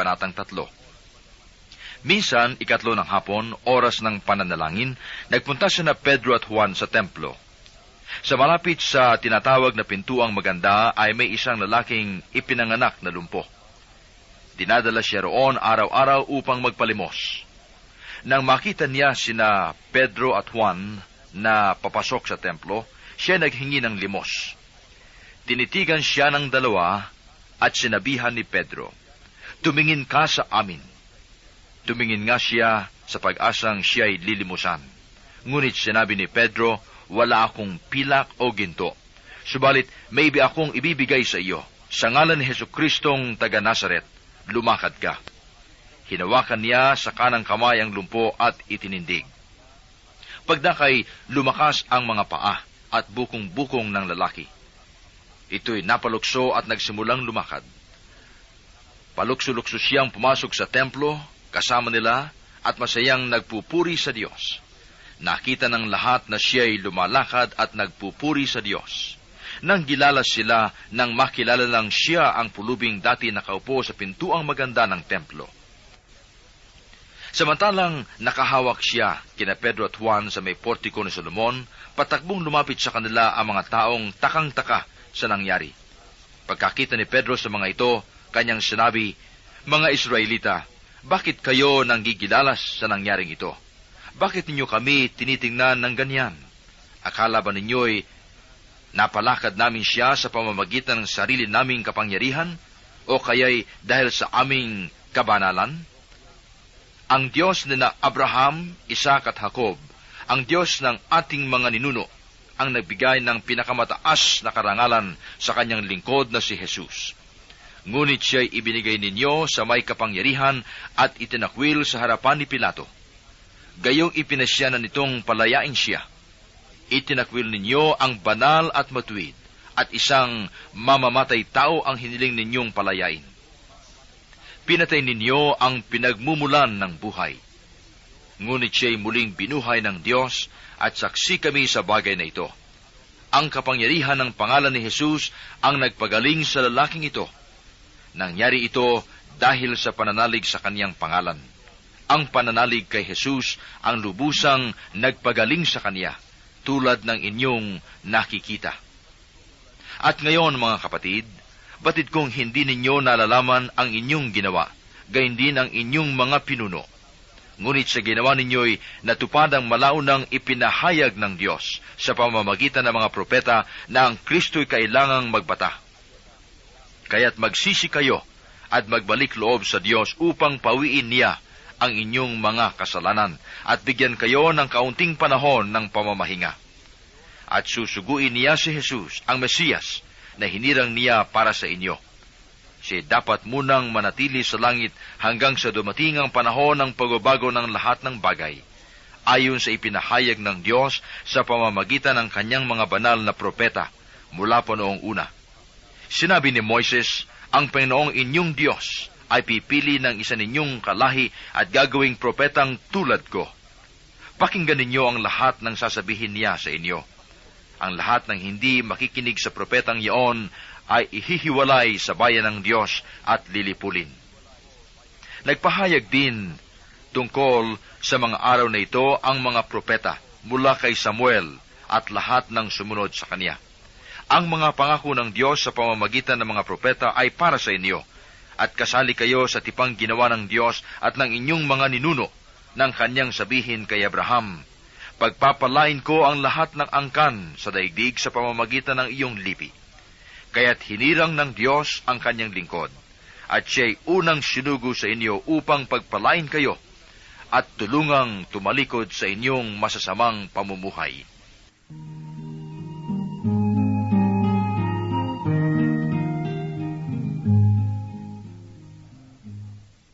Kabanatang 3. Minsan, 3 ng hapon, oras ng pananalangin, nagpunta sina Pedro at Juan sa templo. Sa malapit sa tinatawag na pintuang maganda ay may isang lalaking ipinanganak na lumpo. Dinadala siya roon araw-araw upang magpalimos. Nang makita niya sina Pedro at Juan na papasok sa templo, siya naghingi ng limos. Tinitigan siya ng dalawa at sinabihan ni Pedro, "Tumingin ka sa amin." Tumingin nga siya sa pag-asang siya'y lilimusan. Ngunit sinabi ni Pedro, "Wala akong pilak o ginto. Subalit may iba akong ibibigay sa iyo. Sa ngalan ni Jesucristong taga Nazaret, lumakad ka." Hinawakan niya sa kanang kamay ang lumpo at itinindig. Pagdakay, lumakas ang mga paa at bukong-bukong ng lalaki. Ito'y napalukso at nagsimulang lumakad. Palukso-lukso siyang pumasok sa templo, kasama nila, at masayang nagpupuri sa Diyos. Nakita ng lahat na siya'y lumalakad at nagpupuri sa Diyos. Nang gilalas sila, nang makilala lang siya ang pulubing dati nakaupo sa pintuang maganda ng templo. Samantalang nakahawak siya kina Pedro at Juan sa may portiko ni Solomon, patakbong lumapit sa kanila ang mga taong takang-taka sa nangyari. Pagkakita ni Pedro sa mga ito, kanyang sinabi, "Mga Israelita, bakit kayo nanggigilalas sa nangyaring ito? Bakit ninyo kami tinitingnan ng ganyan? Akala ba ninyo'y napalakad namin siya sa pamamagitan ng sarili naming kapangyarihan, o kaya'y dahil sa aming kabanalan? Ang Diyos ni na Abraham, Isaac at Jacob, ang Diyos ng ating mga ninuno, ang nagbigay ng pinakamataas na karangalan sa kanyang lingkod na si Jesus. Ngunit siya'y ibinigay ninyo sa may kapangyarihan at itinakwil sa harapan ni Pilato. Gayong ipinasya na nitong palayain siya. Itinakwil ninyo ang banal at matuwid, at isang mamamatay tao ang hiniling ninyong palayain. Pinatay ninyo ang pinagmumulan ng buhay. Ngunit siya'y muling binuhay ng Diyos, at saksi kami sa bagay na ito. Ang kapangyarihan ng pangalan ni Jesus ang nagpagaling sa lalaking ito. Nangyari ito dahil sa pananalig sa kaniyang pangalan. Ang pananalig kay Jesus ang lubusang nagpagaling sa kaniya, tulad ng inyong nakikita. At ngayon, mga kapatid, batid kong hindi ninyo nalalaman ang inyong ginawa, gayon din ang inyong mga pinuno. Ngunit sa ginawa ninyo'y natupad ang malaunang ipinahayag ng Diyos sa pamamagitan ng mga propeta na ang Kristo'y kailangang magbata. Kaya't magsisi kayo at magbalik loob sa Diyos upang pawiin niya ang inyong mga kasalanan at bigyan kayo ng kaunting panahon ng pamamahinga. At susuguin niya si Jesus, ang Mesiyas, na hinirang niya para sa inyo. Siya dapat munang manatili sa langit hanggang sa dumating ang panahon ng pagbabago ng lahat ng bagay, ayon sa ipinahayag ng Diyos sa pamamagitan ng kanyang mga banal na propeta mula pa noong una. Sinabi ni Moises, ang Panginoong inyong Diyos ay pipili ng isa ninyong kalahi at gagawing propetang tulad ko. Pakinggan ninyo ang lahat ng sasabihin niya sa inyo. Ang lahat ng hindi makikinig sa propetang iyon ay ihihiwalay sa bayan ng Diyos at lilipulin. Nagpahayag din tungkol sa mga araw na ito ang mga propeta mula kay Samuel at lahat ng sumunod sa kanya. Ang mga pangako ng Diyos sa pamamagitan ng mga propeta ay para sa inyo, at kasali kayo sa tipang ginawa ng Diyos at ng inyong mga ninuno ng kanyang sabihin kay Abraham, "Pagpapalain ko ang lahat ng angkan sa daigdig sa pamamagitan ng iyong lipi." Kaya't hinirang ng Diyos ang kanyang lingkod, at siya'y unang sinugo sa inyo upang pagpalain kayo at tulungang tumalikod sa inyong masasamang pamumuhay.